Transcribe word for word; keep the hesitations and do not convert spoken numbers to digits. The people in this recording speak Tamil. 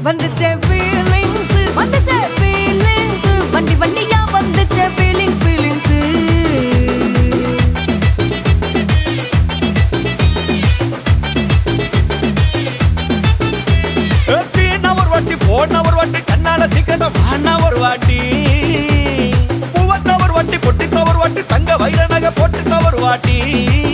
வந்துச்சே feelings வந்துச்சே feelings வண்டி வண்டியா வந்துச்சே feelings feelings சீனா ஒரு வாட்டி போன ஒரு வாட்டி கண்ணால சிக்கட்ட வானா ஒரு வாட்டி பூவத்த ஒரு வாட்டி பொட்டிட்ட ஒரு வாட்டி தங்க வைர நகை போட்டுட்ட ஒரு வாட்டி